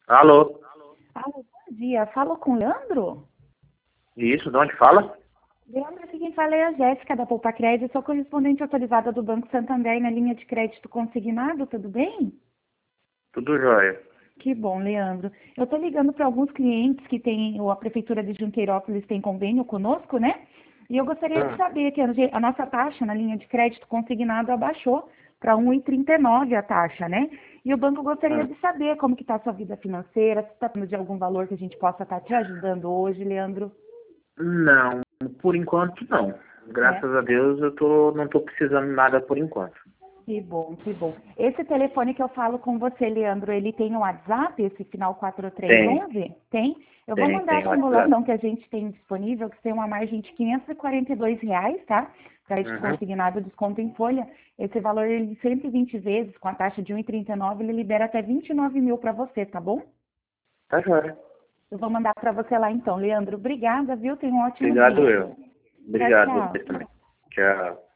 Alô? Alô, bom dia. Falo com o Leandro? Isso, de onde fala? Leandro, aqui quem fala é a Jéssica da Poupa Crédito, sou correspondente autorizada do Banco Santander na linha de crédito consignado, tudo bem? Tudo jóia. Que bom, Leandro. Eu estou ligando para alguns clientes que tem, ou a Prefeitura de Junqueirópolis tem convênio conosco, né? E eu gostaria de saber que a nossa taxa na linha de crédito consignado abaixou para 1,39 a taxa, né? E o banco gostaria de saber como que está a sua vida financeira, se está tendo de algum valor que a gente possa estar te ajudando hoje, Leandro. Não, por enquanto não. É. Graças a Deus não tô precisando de nada por enquanto. Que bom, que bom. Esse telefone que eu falo com você, Leandro, ele tem um WhatsApp, esse final Tem, 4311? Tem? Eu vou tem, mandar tem a WhatsApp. simulação que a gente tem disponível, que tem uma margem de R$ 542, tá? Crédito Uhum. consignado, desconto em folha. Esse valor, ele 120 vezes, com a taxa de 1,39, ele libera até 29 mil para você, tá bom? Tá jóia. Eu vou mandar para você lá então, Leandro. Obrigada, viu? Tenha um ótimo Obrigado dia. eu. Tchau, Obrigado tchau. você também. Tchau.